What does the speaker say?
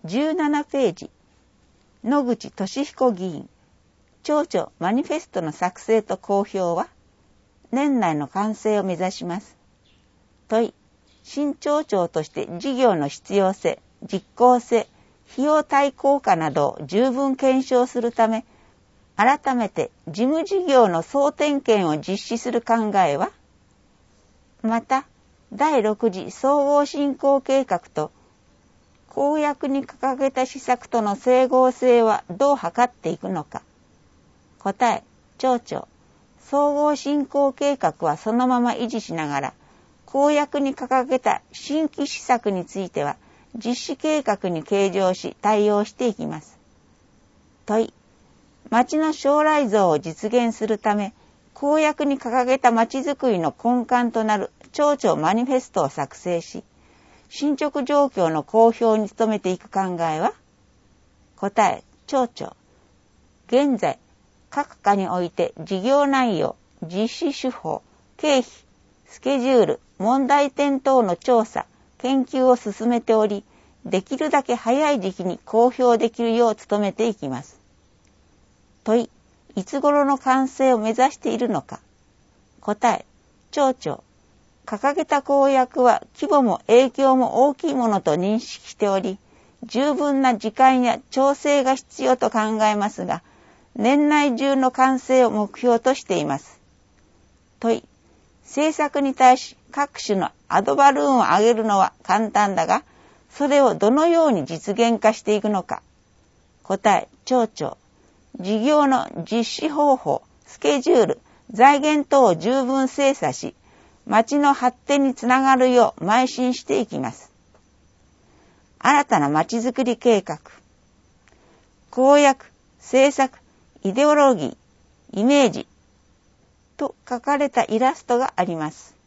17ページ、野口俊彦議員、町長マニフェストの作成と公表は、年内の完成を目指します。問い、新町長として事業の必要性、実効性、費用対効果などを十分検証するため、改めて事務事業の総点検を実施する考えは、また、第6次総合振興計画と公約に掲げた施策との整合性はどう図っていくのか。答え、町長、総合振興計画はそのまま維持しながら、公約に掲げた新規施策については、実施計画に計上し対応していきます。問い、町の将来像を実現するため、公約に掲げた町づくりの根幹となる町長マニフェストを作成し、進捗状況の公表に努めていく考えは？答え、町長。現在、各課において事業内容、実施手法、経費、スケジュール、問題点等の調査、研究を進めており、できるだけ早い時期に公表できるよう努めていきます。問い、いつ頃の完成を目指しているのか。答え、町長。掲げた公約は規模も影響も大きいものと認識しており、十分な時間や調整が必要と考えますが、年内中の完成を目標としています。問い、政策に対し各種のアドバルーンを上げるのは簡単だが、それをどのように実現化していくのか。答え、町長。事業の実施方法、スケジュール、財源等を十分精査し、町の発展につながるよう邁進していきます。新たな町づくり計画。公約、政策、イデオロギー、イメージと書かれたイラストがあります。